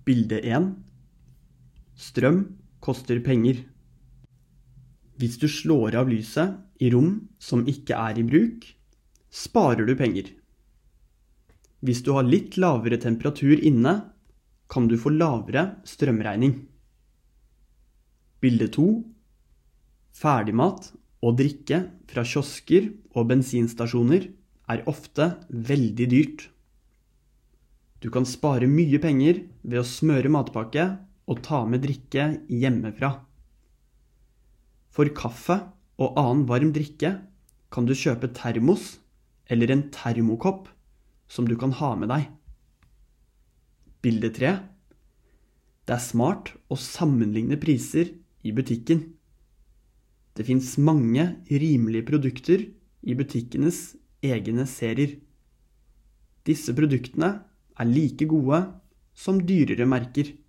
Bilde 1. Strøm koster penger. Hvis du slår av lyset i rom som ikke er i bruk, sparer du penger. Hvis du har litt lavere temperatur inne, kan du få lavere strømregning. Bilde 2. Ferdigmat og drikke fra kiosker og bensinstasjoner er ofte veldig dyrt. Du kan spare mye penger ved å smøre matpakke og ta med drikke hjemmefra. For kaffe og annen varm drikke kan du kjøpe termos eller en termokopp som du kan ha med deg. Bilde 3. Det er smart å sammenligne priser i butikken. Det finnes mange rimelige produkter i butikkenes egne serier. Disse produktene er like gode som dyrere merker.